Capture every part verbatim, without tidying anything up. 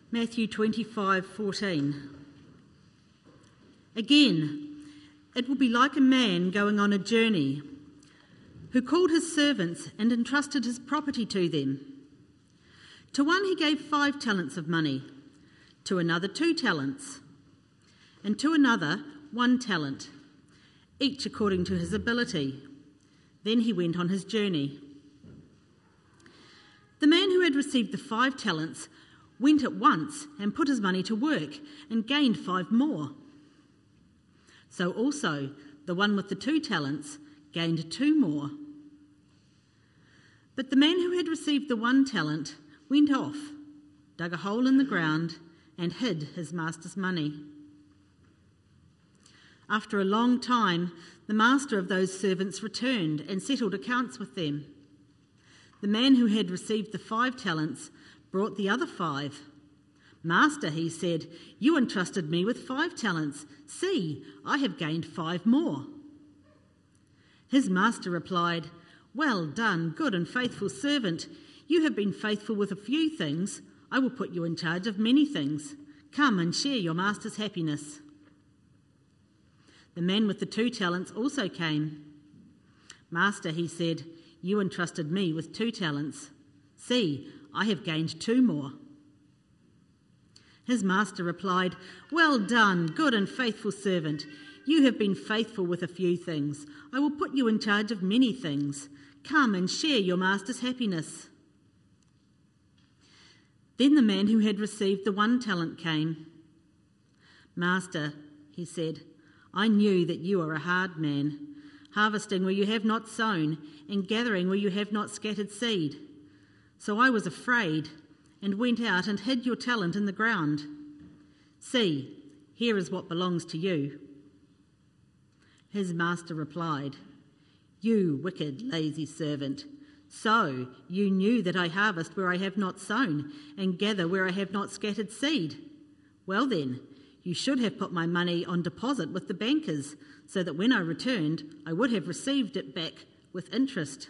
Matthew twenty-five fourteen. Again, it will be like a man going on a journey who called his servants and entrusted his property to them. To one he gave five talents of money, to another two talents, and to another one talent, each according to his ability. Then he went on his journey. The man who had received the five talents went at once and put his money to work and gained five more. So also the one with the two talents gained two more. But the man who had received the one talent went off, dug a hole in the ground, and hid his master's money. After a long time, the master of those servants returned and settled accounts with them. The man who had received the five talents brought the other five. "Master," he said, "you entrusted me with five talents. See, I have gained five more." His master replied, "Well done, good and faithful servant. You have been faithful with a few things. I will put you in charge of many things. Come and share your master's happiness." The man with the two talents also came. "Master," he said, "you entrusted me with two talents. See, I have gained two more." His master replied, "Well done, good and faithful servant. You have been faithful with a few things. I will put you in charge of many things. Come and share your master's happiness." Then the man who had received the one talent came. "Master," he said, "I knew that you are a hard man, harvesting where you have not sown and gathering where you have not scattered seed. So I was afraid and went out and hid your talent in the ground. See, here is what belongs to you." His master replied, "You wicked, lazy servant. So you knew that I harvest where I have not sown and gather where I have not scattered seed. Well then, you should have put my money on deposit with the bankers, so that when I returned, I would have received it back with interest.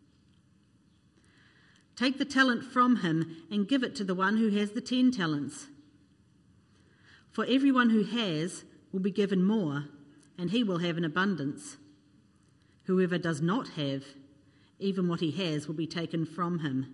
Take the talent from him and give it to the one who has the ten talents. For everyone who has will be given more, and he will have an abundance. Whoever does not have, even what he has will be taken from him.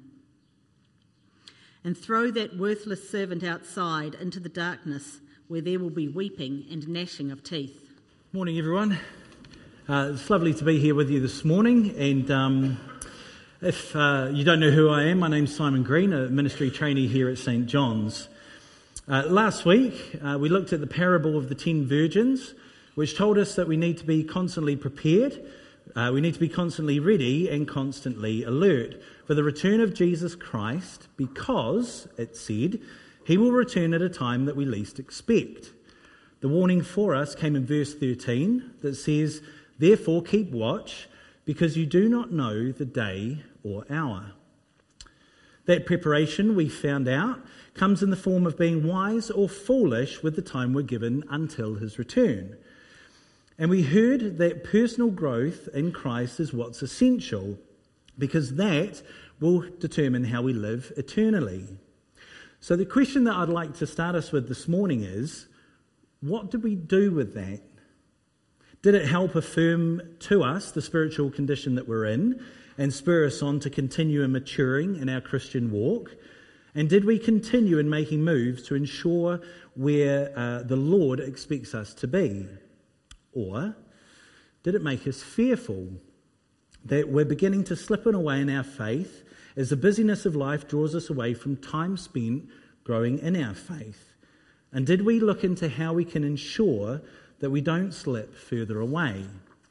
And throw that worthless servant outside into the darkness, where there will be weeping and gnashing of teeth." Morning, everyone. Uh, it's lovely to be here with you this morning. And um, if uh, you don't know who I am, my name's Simon Green, a ministry trainee here at St John's. Uh, last week, uh, we looked at the parable of the ten virgins, which told us that we need to be constantly prepared, uh, we need to be constantly ready and constantly alert for the return of Jesus Christ, because, it said, he will return at a time that we least expect. The warning for us came in verse thirteen that says, "Therefore keep watch, because you do not know the day or hour." That preparation, we found out, comes in the form of being wise or foolish with the time we're given until his return. And we heard that personal growth in Christ is what's essential, because that will determine how we live eternally. So the question that I'd like to start us with this morning is, what did we do with that? Did it help affirm to us the spiritual condition that we're in and spur us on to continue in maturing in our Christian walk? And did we continue in making moves to ensure where uh, the Lord expects us to be? Or did it make us fearful that we're beginning to slip away in our faith as the busyness of life draws us away from time spent growing in our faith? And did we look into how we can ensure that we don't slip further away?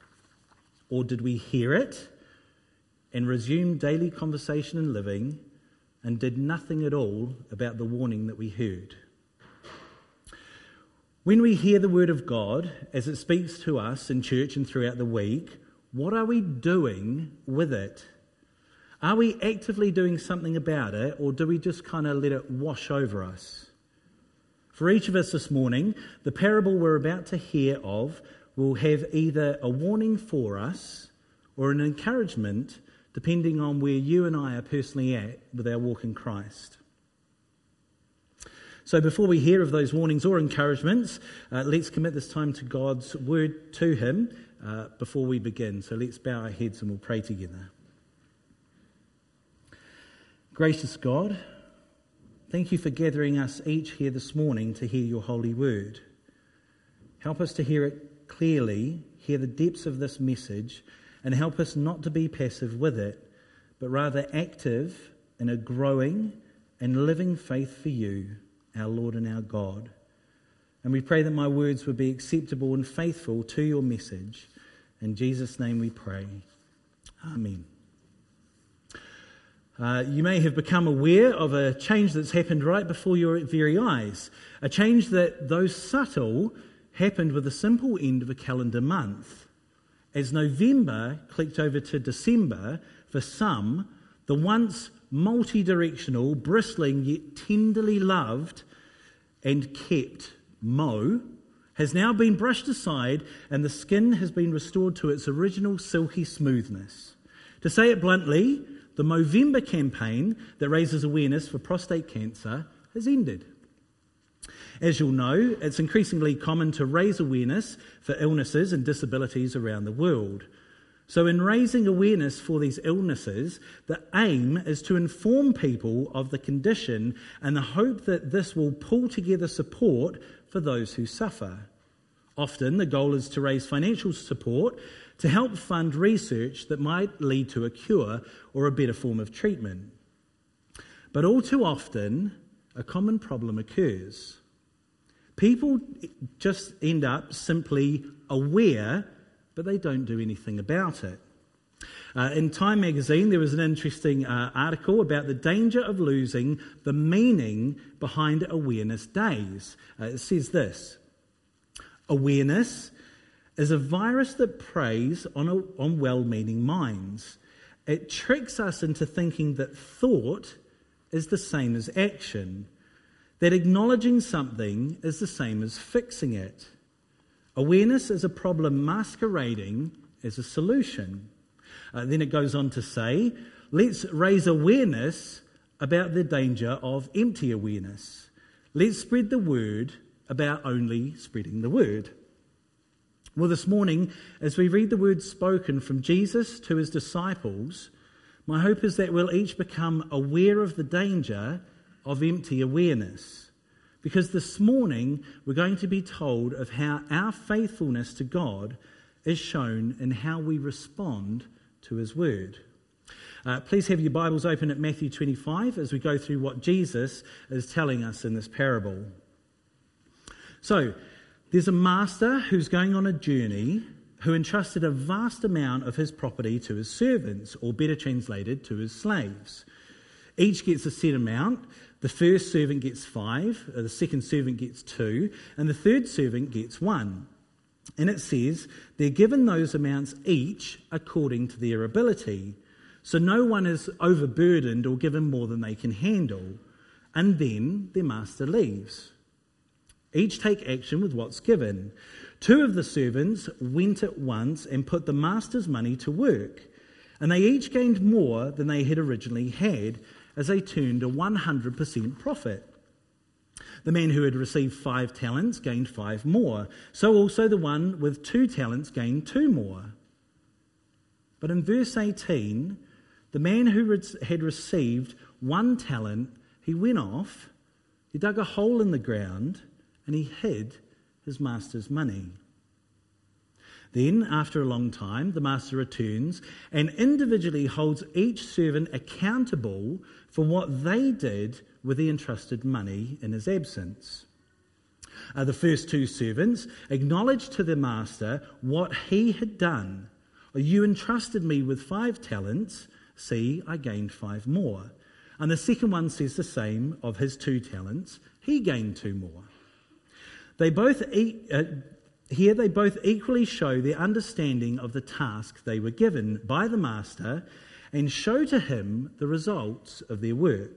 Or did we hear it and resume daily conversation and living and did nothing at all about the warning that we heard? When we hear the word of God as it speaks to us in church and throughout the week, what are we doing with it? Are we actively doing something about it, or do we just kind of let it wash over us? For each of us this morning, the parable we're about to hear of will have either a warning for us or an encouragement, depending on where you and I are personally at with our walk in Christ. So before we hear of those warnings or encouragements, uh, let's commit this time to God's word to him uh, before we begin. So let's bow our heads and we'll pray together. Gracious God, thank you for gathering us each here this morning to hear your holy word. Help us to hear it clearly, hear the depths of this message, and help us not to be passive with it, but rather active in a growing and living faith for you, our Lord and our God. And we pray that my words would be acceptable and faithful to your message. In Jesus' name we pray. Amen. Uh, you may have become aware of a change that's happened right before your very eyes. A change that, though subtle, happened with the simple end of a calendar month. As November clicked over to December, for some, the once multi-directional, bristling yet tenderly loved and kept Mo has now been brushed aside and the skin has been restored to its original silky smoothness. To say it bluntly, the Movember campaign that raises awareness for prostate cancer has ended. As you'll know, it's increasingly common to raise awareness for illnesses and disabilities around the world. So in raising awareness for these illnesses, the aim is to inform people of the condition and the hope that this will pull together support for those who suffer. Often the goal is to raise financial support to help fund research that might lead to a cure or a better form of treatment. But all too often, a common problem occurs. People just end up simply aware, but they don't do anything about it. Uh, in Time magazine, there was an interesting uh, article about the danger of losing the meaning behind awareness days. Uh, it says this: awareness is a virus that preys on, a, on well-meaning minds. It tricks us into thinking that thought is the same as action, that acknowledging something is the same as fixing it. Awareness is a problem masquerading as a solution. Uh, then it goes on to say, let's raise awareness about the danger of empty awareness. Let's spread the word about only spreading the word. Well, this morning, as we read the words spoken from Jesus to his disciples, my hope is that we'll each become aware of the danger of empty awareness. Because this morning, we're going to be told of how our faithfulness to God is shown in how we respond to his word. Uh, please have your Bibles open at Matthew twenty-five as we go through what Jesus is telling us in this parable. So, there's a master who's going on a journey who entrusted a vast amount of his property to his servants, or better translated, to his slaves. Each gets a set amount. The first servant gets five, the second servant gets two, and the third servant gets one. And it says they're given those amounts each according to their ability. So no one is overburdened or given more than they can handle. And then their master leaves. Each take action with what's given. Two of the servants went at once and put the master's money to work, and they each gained more than they had originally had, as they turned a one hundred percent profit. The man who had received five talents gained five more. So also the one with two talents gained two more. But in verse eighteen, the man who had received one talent, he went off, he dug a hole in the ground, and he hid his master's money. Then, after a long time, the master returns and individually holds each servant accountable for what they did with the entrusted money in his absence. Uh, the first two servants acknowledged to the master what he had done. You entrusted me with five talents. See, I gained five more. And the second one says the same of his two talents. He gained two more. They both e- uh, here they both equally show their understanding of the task they were given by the master and show to him the results of their work.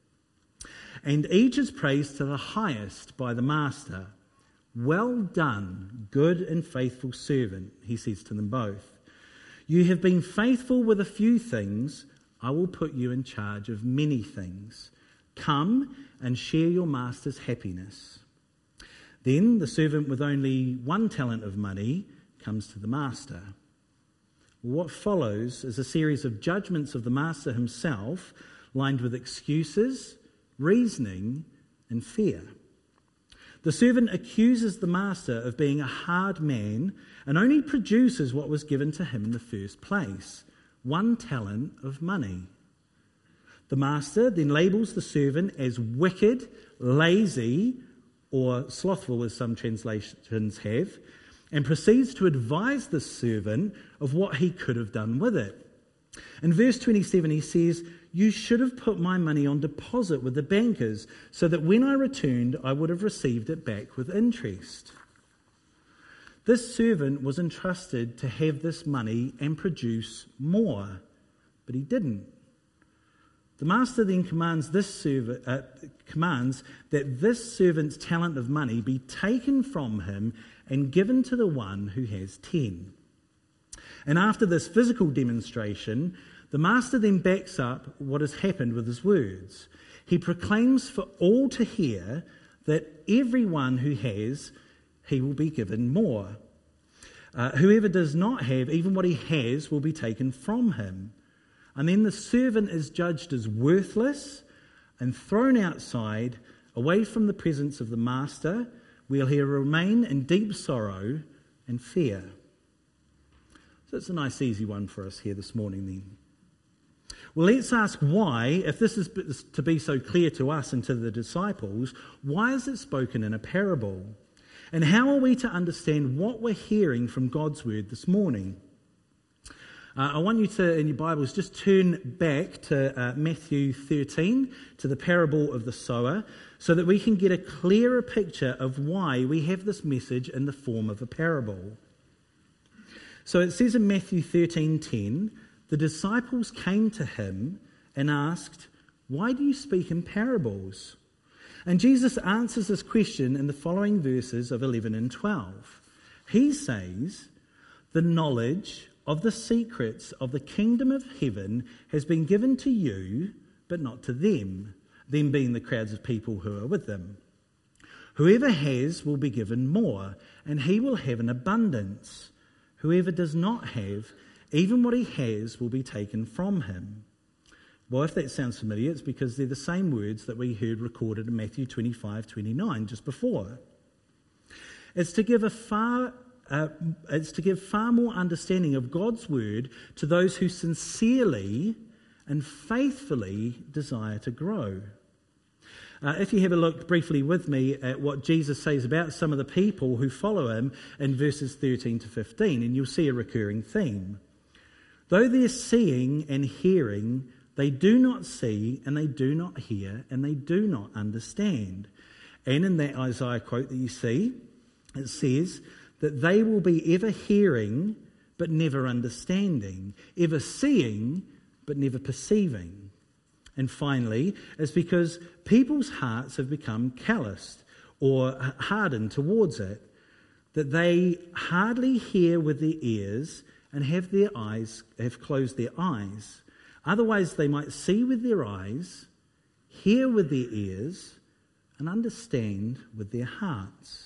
And each is praised to the highest by the master. Well done, good and faithful servant, he says to them both. You have been faithful with a few things. I will put you in charge of many things. Come and share your master's happiness." Then the servant with only one talent of money comes to the master. What follows is a series of judgments of the master himself, lined with excuses, reasoning, and fear. The servant accuses the master of being a hard man and only produces what was given to him in the first place, one talent of money. The master then labels the servant as wicked, lazy, or slothful, as some translations have, and proceeds to advise the servant of what he could have done with it. In verse twenty-seven, he says, "You should have put my money on deposit with the bankers, so that when I returned, I would have received it back with interest." This servant was entrusted to have this money and produce more, but he didn't. The master then commands this servant, uh, commands that this servant's talent of money be taken from him and given to the one who has ten. And after this physical demonstration, the master then backs up what has happened with his words. He proclaims for all to hear that everyone who has, he will be given more. Uh, whoever does not have, even what he has, will be taken from him. And then the servant is judged as worthless and thrown outside, away from the presence of the master, where he'll remain in deep sorrow and fear. So it's a nice easy one for us here this morning then. Well, let's ask why, if this is to be so clear to us and to the disciples, why is it spoken in a parable? And how are we to understand what we're hearing from God's word this morning? Uh, I want you to, in your Bibles, just turn back to uh, Matthew thirteen, to the parable of the sower, so that we can get a clearer picture of why we have this message in the form of a parable. So it says in Matthew thirteen ten, the disciples came to him and asked, "Why do you speak in parables?" And Jesus answers this question in the following verses of eleven and twelve. He says, "The knowledge of the secrets of the kingdom of heaven has been given to you, but not to them," them being the crowds of people who are with them. "Whoever has will be given more, and he will have an abundance. Whoever does not have, even what he has will be taken from him." Well, if that sounds familiar, it's because they're the same words that we heard recorded in Matthew twenty-five twenty-nine just before. It's to give a far Uh, it's to give far more understanding of God's word to those who sincerely and faithfully desire to grow. Uh, if you have a look briefly with me at what Jesus says about some of the people who follow him in verses thirteen to fifteen, and you'll see a recurring theme. Though they're seeing and hearing, they do not see and they do not hear and they do not understand. And in that Isaiah quote that you see, it says that they will be ever hearing but never understanding, ever seeing but never perceiving. And finally, it's because people's hearts have become calloused or hardened towards it, that they hardly hear with their ears and have their eyes have closed their eyes. Otherwise, they might see with their eyes, hear with their ears, and understand with their hearts.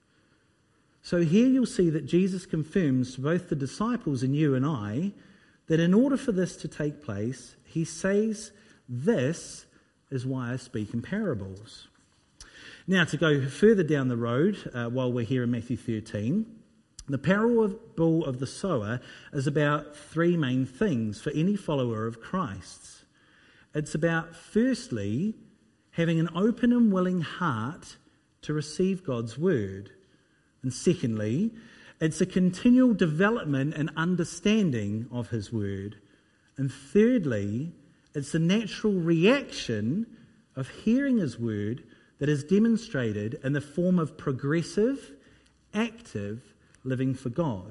So here you'll see that Jesus confirms to both the disciples and you and I that in order for this to take place, he says, "This is why I speak in parables." Now, to go further down the road, uh, while we're here in Matthew thirteen, the parable of the sower is about three main things for any follower of Christ's. It's about, firstly, having an open and willing heart to receive God's word. And secondly, it's a continual development and understanding of his word. And thirdly, it's the natural reaction of hearing his word that is demonstrated in the form of progressive, active living for God.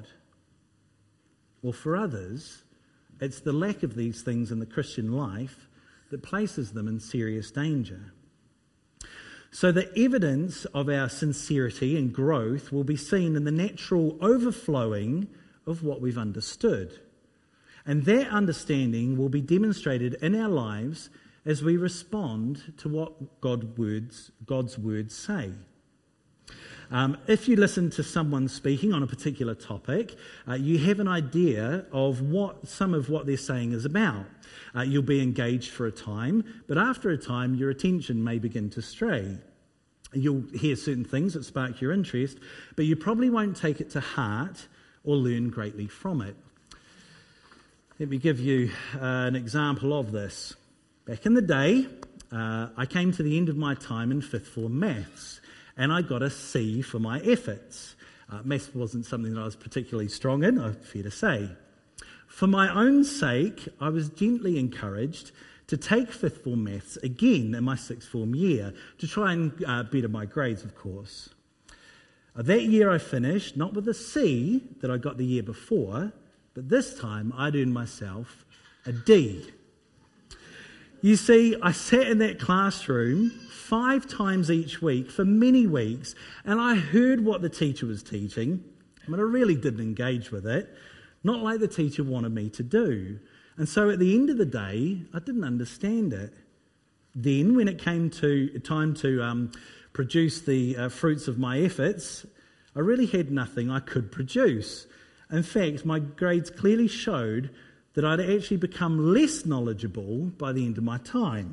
Or for others, it's the lack of these things in the Christian life that places them in serious danger. So the evidence of our sincerity and growth will be seen in the natural overflowing of what we've understood. And that understanding will be demonstrated in our lives as we respond to what God words, God's words say. Um, if you listen to someone speaking on a particular topic, uh, you have an idea of what some of what they're saying is about. Uh, you'll be engaged for a time, but after a time your attention may begin to stray. You'll hear certain things that spark your interest, but you probably won't take it to heart or learn greatly from it. Let me give you uh, an example of this. Back in the day, uh, I came to the end of my time in fifth form maths, and I got a C for my efforts. Uh, maths wasn't something that I was particularly strong in, I'm fair to say. For my own sake, I was gently encouraged to take fifth form maths again in my sixth form year, to try and uh, better my grades, of course. Uh, that year I finished, not with a C that I got the year before, but this time I'd earned myself a D. You see, I sat in that classroom five times each week for many weeks, and I heard what the teacher was teaching, but I really didn't engage with it, not like the teacher wanted me to do. And so at the end of the day, I didn't understand it. Then, when it came to time to um, produce the uh, fruits of my efforts, I really had nothing I could produce. In fact, my grades clearly showed that I'd actually become less knowledgeable by the end of my time.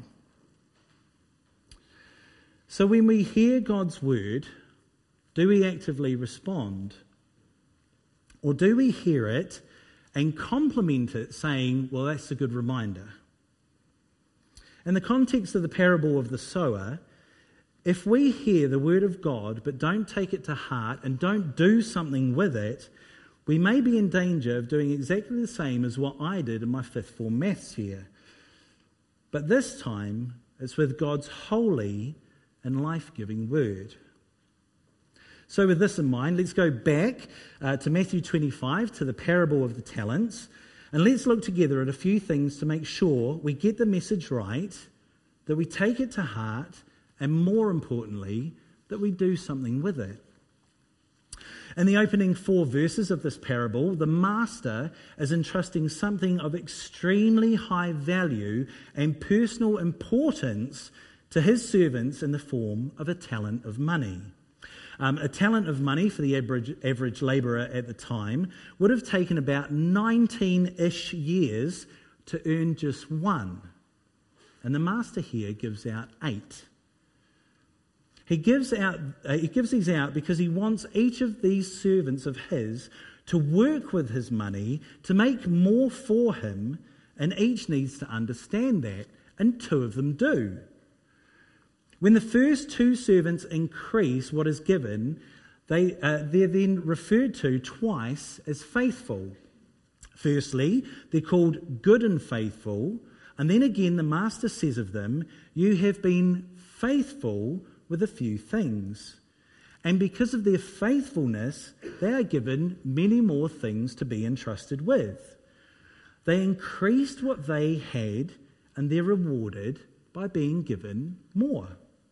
So when we hear God's word, do we actively respond? Or do we hear it and compliment it, saying, well, that's a good reminder? In the context of the parable of the sower, if we hear the word of God but don't take it to heart and don't do something with it, we may be in danger of doing exactly the same as what I did in my fifth form maths year. But this time, it's with God's holy and life-giving word. So with this in mind, let's go back uh, to Matthew twenty-five, to the parable of the talents, and let's look together at a few things to make sure we get the message right, that we take it to heart, and more importantly, that we do something with it. In the opening four verses of this parable, the master is entrusting something of extremely high value and personal importance to his servants in the form of a talent of money. Um, a talent of money for the average, average labourer at the time would have taken about nineteen-ish years to earn just one. And the master here gives out eight. He gives out. Uh, he gives these out because he wants each of these servants of his to work with his money to make more for him, and each needs to understand that, and two of them do. When the first two servants increase what is given, they, uh, they're then referred to twice as faithful. Firstly, they're called good and faithful, and then again the master says of them, you have been faithful with a few things. And because of their faithfulness, they are given many more things to be entrusted with. They increased what they had, and they're rewarded by being given more.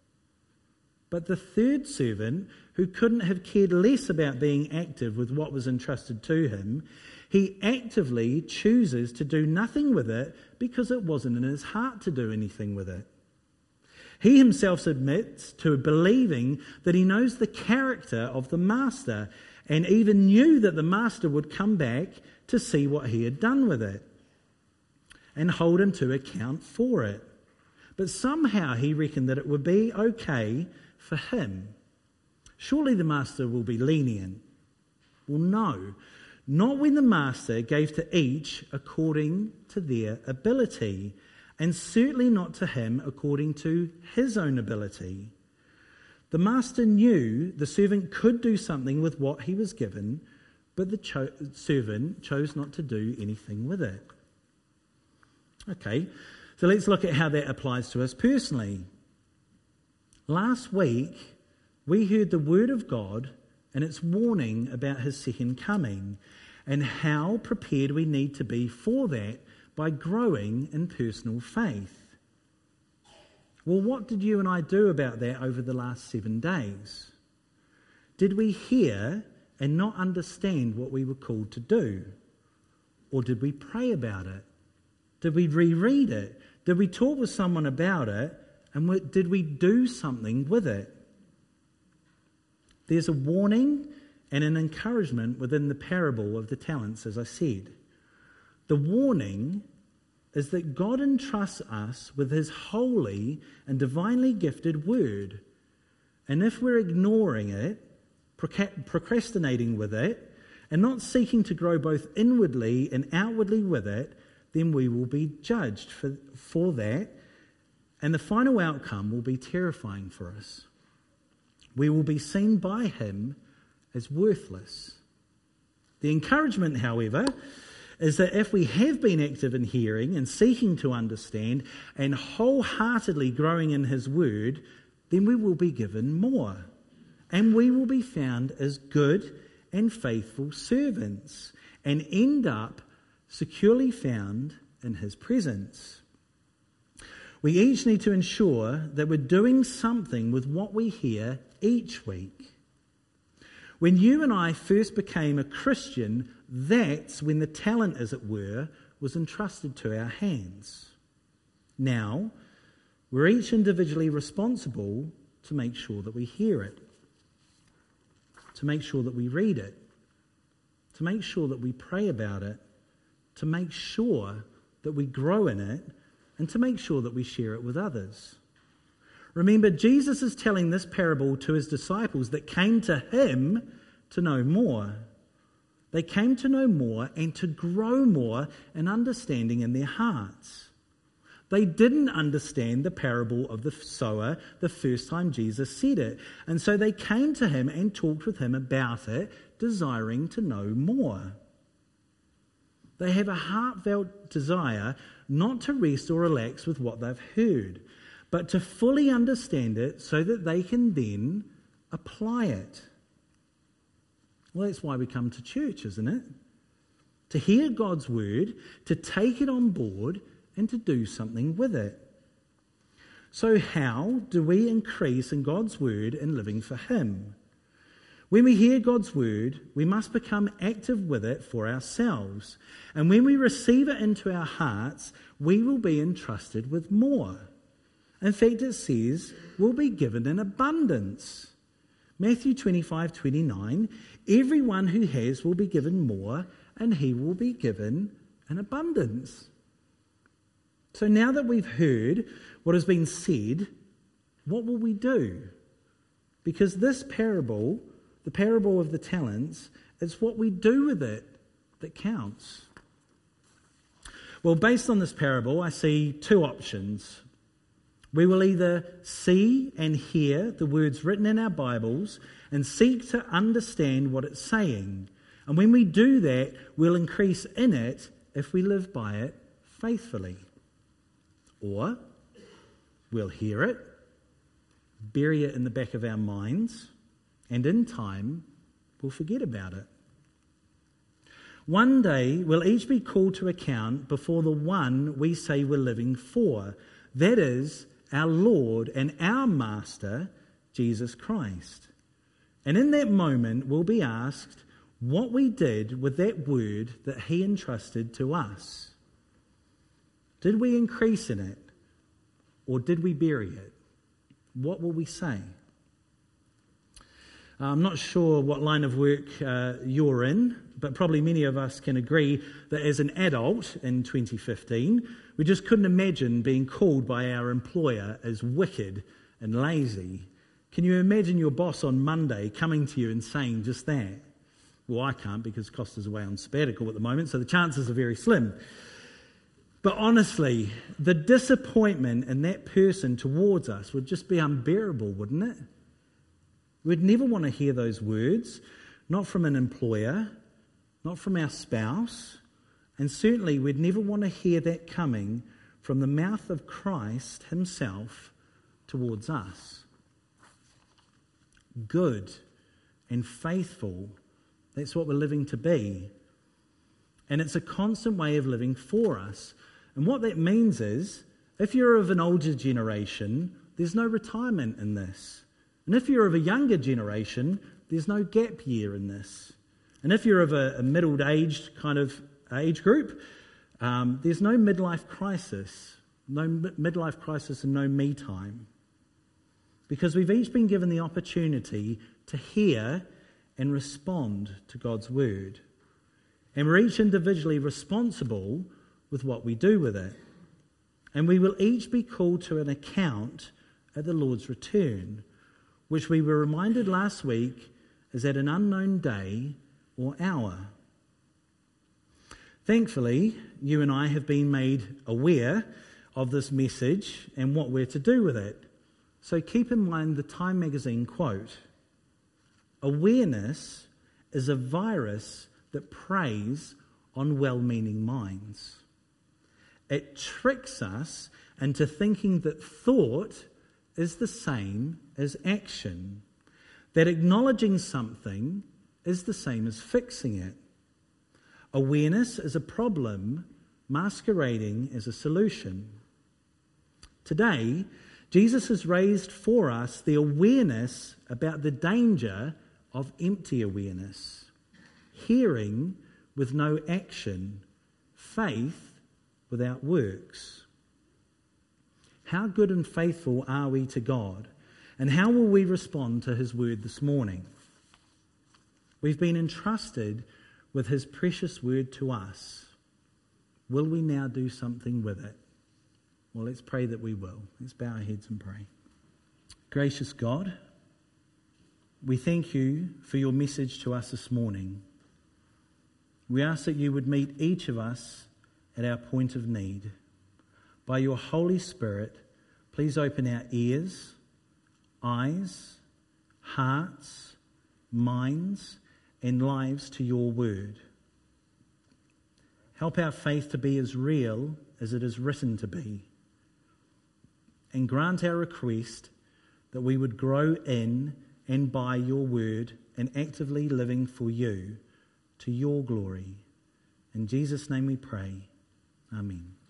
But the third servant, who couldn't have cared less about being active with what was entrusted to him, he actively chooses to do nothing with it because it wasn't in his heart to do anything with it. He himself submits to believing that he knows the character of the master, and even knew that the master would come back to see what he had done with it and hold him to account for it. But somehow he reckoned that it would be okay for him. Surely the master will be lenient. Well, no, not when the master gave to each according to their ability, and certainly not to him according to his own ability. The master knew the servant could do something with what he was given, but the cho- servant chose not to do anything with it. Okay, so let's look at how that applies to us personally. Last week, we heard the word of God and its warning about his second coming, and how prepared we need to be for that by growing in personal faith. Well, what did you and I do about that over the last seven days? Did we hear and not understand what we were called to do? Or did we pray about it? Did we reread it? Did we talk with someone about it? And did we do something with it? There's a warning and an encouragement within the parable of the talents, as I said. The warning is that God entrusts us with his holy and divinely gifted word. And if we're ignoring it, procrastinating with it, and not seeking to grow both inwardly and outwardly with it, then we will be judged for, for that, and the final outcome will be terrifying for us. We will be seen by him as worthless. The encouragement, however, is that if we have been active in hearing and seeking to understand and wholeheartedly growing in his word, then we will be given more. And we will be found as good and faithful servants and end up securely found in his presence. We each need to ensure that we're doing something with what we hear each week. When you and I first became a Christian, that's when the talent, as it were, was entrusted to our hands. Now, we're each individually responsible to make sure that we hear it, to make sure that we read it, to make sure that we pray about it, to make sure that we grow in it, and to make sure that we share it with others. Remember, Jesus is telling this parable to his disciples that came to him to know more. They came to know more and to grow more in understanding in their hearts. They didn't understand the parable of the sower the first time Jesus said it, and so they came to him and talked with him about it, desiring to know more. They have a heartfelt desire not to rest or relax with what they've heard, but to fully understand it so that they can then apply it. Well, that's why we come to church, isn't it? To hear God's word, to take it on board, and to do something with it. So how do we increase in God's word and living for him? When we hear God's word, we must become active with it for ourselves. And when we receive it into our hearts, we will be entrusted with more. In fact, it says we'll be given in abundance. Matthew twenty-five twenty-nine, everyone who has will be given more, and he will be given in abundance. So now that we've heard what has been said, what will we do? Because this parable, the parable of the talents, it's what we do with it that counts. Well, based on this parable, I see two options. We will either see and hear the words written in our Bibles and seek to understand what it's saying. And when we do that, we'll increase in it if we live by it faithfully. Or we'll hear it, bury it in the back of our minds, and in time, we'll forget about it. One day, we'll each be called to account before the one we say we're living for. That is, our Lord and our Master, Jesus Christ. And in that moment, we'll be asked what we did with that word that he entrusted to us. Did we increase in it? Or did we bury it? What will we say? I'm not sure what line of work uh, you're in, but probably many of us can agree that as an adult in twenty fifteen, we just couldn't imagine being called by our employer as wicked and lazy. Can you imagine your boss on Monday coming to you and saying just that? Well, I can't because Costa's away on sabbatical at the moment, so the chances are very slim. But honestly, the disappointment in that person towards us would just be unbearable, wouldn't it? We'd never want to hear those words, not from an employer, not from our spouse, and certainly we'd never want to hear that coming from the mouth of Christ himself towards us. Good and faithful, that's what we're living to be. And it's a constant way of living for us. And what that means is, if you're of an older generation, there's no retirement in this. And if you're of a younger generation, there's no gap year in this. And if you're of a, a middle-aged kind of age group, um, there's no midlife crisis. no midlife crisis and no me time. Because we've each been given the opportunity to hear and respond to God's word. And we're each individually responsible with what we do with it. And we will each be called to an account at the Lord's return, which we were reminded last week is at an unknown day or hour. Thankfully, you and I have been made aware of this message and what we're to do with it. So keep in mind the Time magazine quote: "Awareness is a virus that preys on well-meaning minds. It tricks us into thinking that thought is the same as action, that acknowledging something is the same as fixing it. Awareness is a problem masquerading as a solution." Today, Jesus has raised for us the awareness about the danger of empty awareness, hearing with no action, faith without works. How good and faithful are we to God? And how will we respond to his word this morning? We've been entrusted with his precious word to us. Will we now do something with it? Well, let's pray that we will. Let's bow our heads and pray. Gracious God, we thank you for your message to us this morning. We ask that you would meet each of us at our point of need. By your Holy Spirit, please open our ears, eyes, hearts, minds, and lives to your word. Help our faith to be as real as it is written to be. And grant our request that we would grow in and by your word and actively living for you, to your glory. In Jesus' name we pray. Amen.